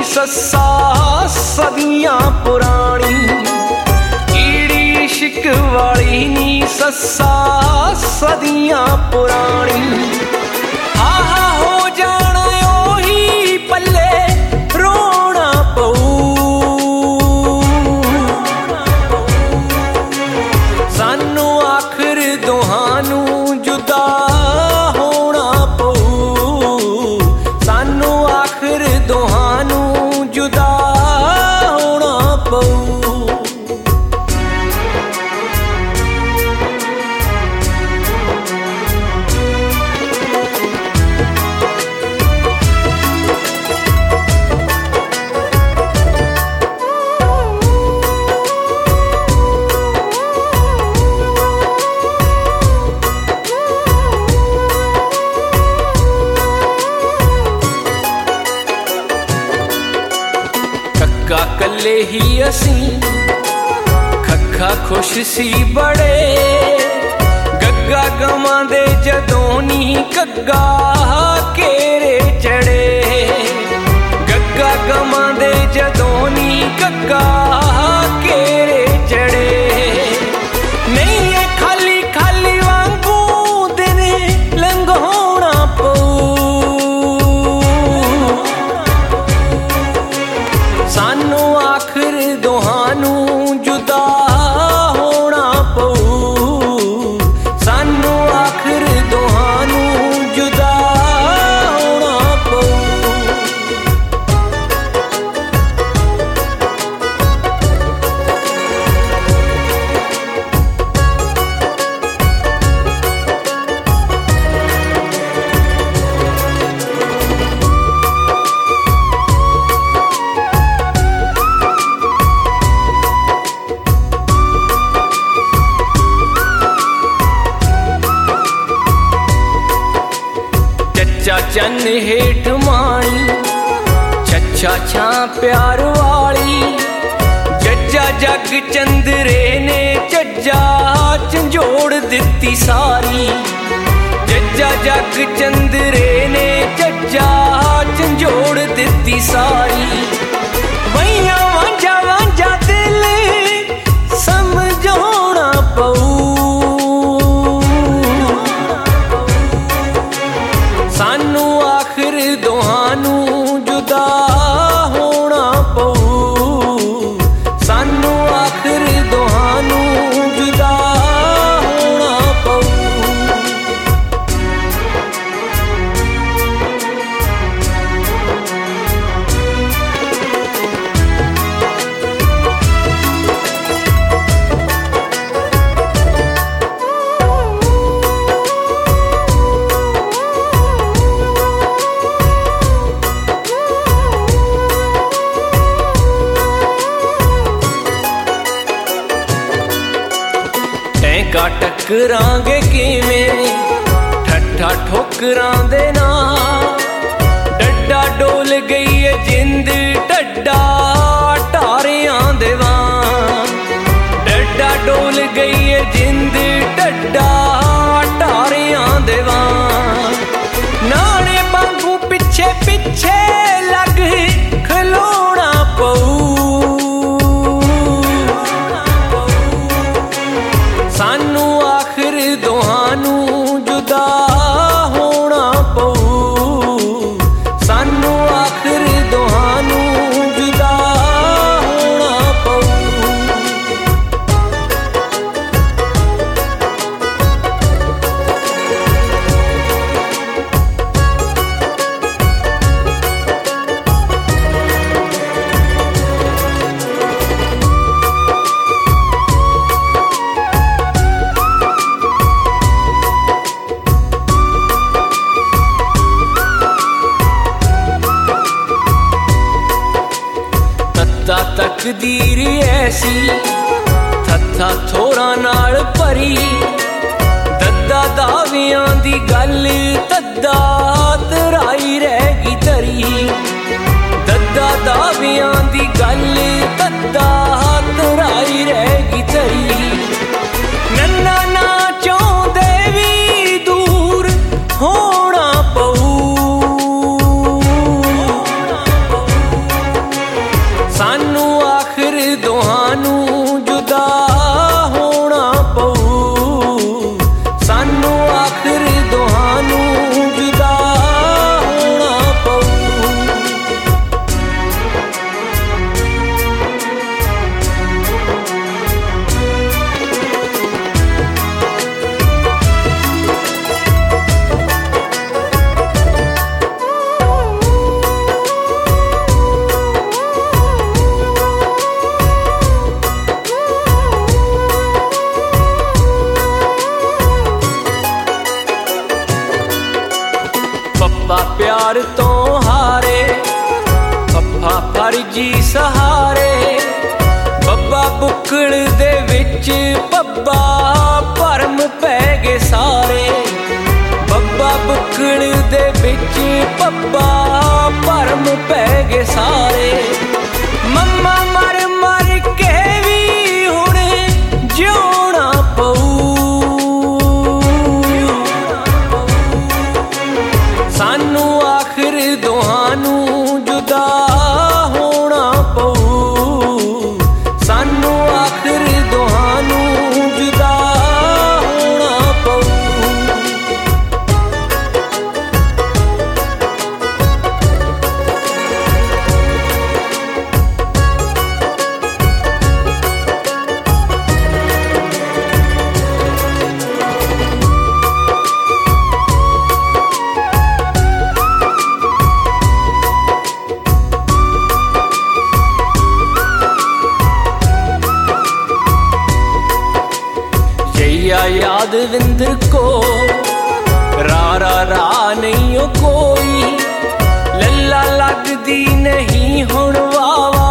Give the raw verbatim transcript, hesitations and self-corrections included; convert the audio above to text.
सस्सा सदियां पुरानी, कीड़ी इश्क वाली नी सस्सा सदियां पुरानी। आहा हो जाना ओही पल्ले रोना पऊ, सानू आखिर दोहानू जुदा होना पऊ, सानू आखिर दोहानू जुदा होना पऊ। कल्ले ही असी खखा खुश सी बड़े, गग्गा गवां दे जदों नी कग्गा केरे चढ़े, गग्गा गवां दे जदों नी कग्गा केरे चढ़े। नहीं ये खाली खाली वांगू दिन लंघोना पऊ, सानू आखिर दोहानू जुदा होना पऊ, सानू आखिर दोहानू जुदा होना पऊ। चच्चा चन्न हेठ माणी, छच्छा छा प्यार वाली, जज्जा जग चंदरे ने चज्जा झंजोड़ दिती सारी, जज्जा जग चंदरे ने चज्जा झंजोड़ दिती सारी। वैया वांझा वांझा दिल समझोना पऊ, सानू आखिर दोहानू जुदा होना पऊ, सानू आखिर दोहानू जुदा होना पऊ। टैंका टकरांगे किवें ठट्ठा ठोकरां दे नाल, डड्डा डोल गई है जिंद डड्डा टारियां दे वां, डड्डा डोल गई है जिंद डड्डा टारियां दे वां। नाने वांगू पिछे पिछे लग खलोना पऊ, सानू आखिर दोहानू जुदा होना पऊ, सानू आखिर दोहानू जुदा होना पऊ। तकदीर ऐसी थत्था थोड़ा नाल भरी, दद्दा दावियां दी गल तद्दा तराई रहगी तरी, दद्दा दावियां दी गल तद्दा तराई रहगी तरी। नन्ना ना चाहते भी दूर होना पऊ, प्यार तो हारे फफा फर्जी सहारे बब्बा बुक्कड़ दे विच पब्बा भरम पै गए सारे बब्बा बुक्कड़ दे विच पब्बा भरम पै गए सारे मम्मा मर मर के भी हुण जिउणा पऊ सानू आखिर दोहानू जुदा होना पऊ सानू आखिर दोहानू जुदा होना पऊ याद विंदर को रा रा रा नहीं हो कोई लल्ला लगदी नहीं हुण वावा